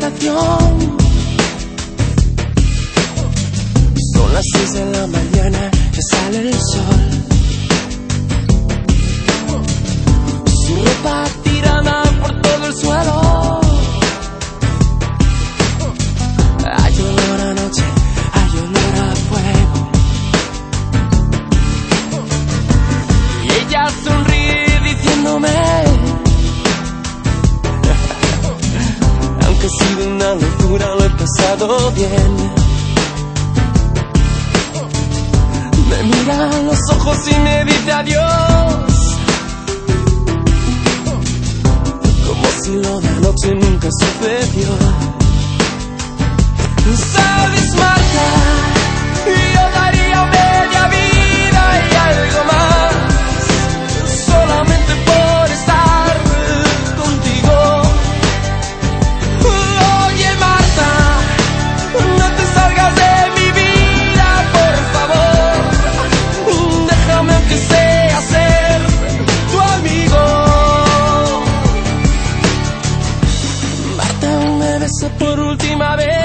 habitación. Son las 6 de la mañana, ya sale el sol. Su ropa tirada por todo el suelo. Hay olor a noche, hay olor a fuego. Y ella sonríe diciéndome: aunque ha sido una locura, lo he pasado bien. Me mira a los ojos y me dice adiós, como si lo de anoche nunca sucedió. ¿Sabes, Marta? Yo daría media vida y algo más solamente por estar contigo. Oye, Marta, no te salgas de mi vida, por favor. Déjame aunque sea ser tu amigo. Marta me besó por última vez.